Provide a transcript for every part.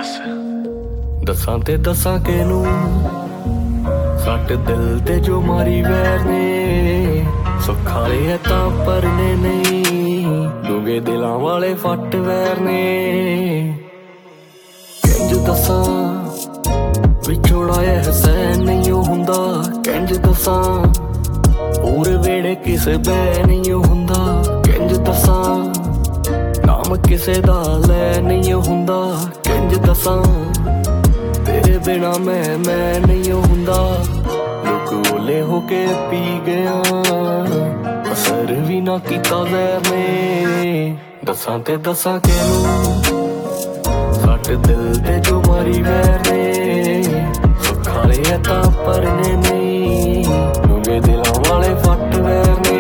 दसां ते दसां केनू सट दिल ते जो मारी वैर ने सुखाले है तां परने नहीं डूंगे दिलां वाले फट वैर ने किंज दसां विछोड़ा एहसान नहीं हुंदा किंज दसां और वेड़े किसे बै नहीं हुंदा किंज दसां नाम किसे दा लै नहीं हुंदा किंज दसां तेरे बिना मैं नहीं हुंदा लुक ओले होके पी गया असर भी ना कीता ज़हर ने दसां ते दसां केनू सट दिल ते जो मारी वैर ने सुखाले है तां परने नहीं डूंगे दिलां वाले फट वैर ने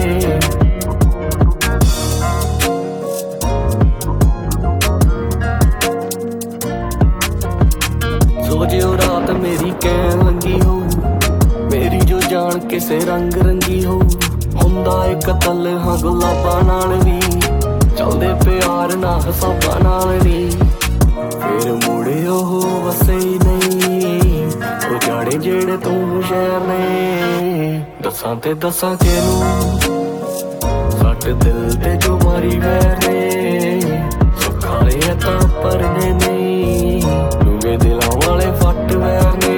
सोचियो रात मेरी कैन लंगी हो मेरी जो जान किसे रंग रंगी हो हुंदा एक कतल हाँ गुलाबां नाल वी चलदे प्यार ना हिसाबां नाल नी फिर मुड़े ओह वसे ही नहीं उजाड़े जेड़े तू शहर ने दसां ते दसां केनू सट दिल ते जो मारी वैर ने सुखाले है तां परने नहीं डूंगे दिलां वाले फट वैर ने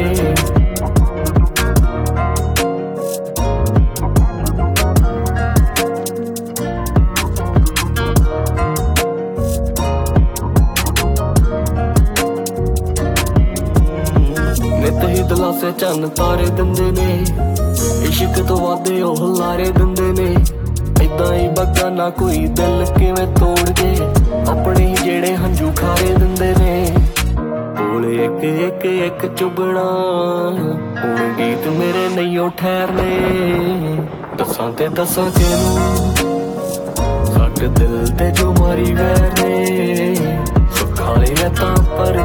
नित ही दलासे चन्न तारे दिंदे ने इश्क तो वादे ओह लारे दिंदे ने इदां ही बगाना कोई दिल किवें तोड़ के अपने ही जेड़े हंजू खारे दिंदे ने बोले एक एक एक चुभना हुण गीत मेरे नहीं ठहरने दसां ते दसां केनू सट दिल ते जो मारी वैर ने सुखाले है तां पर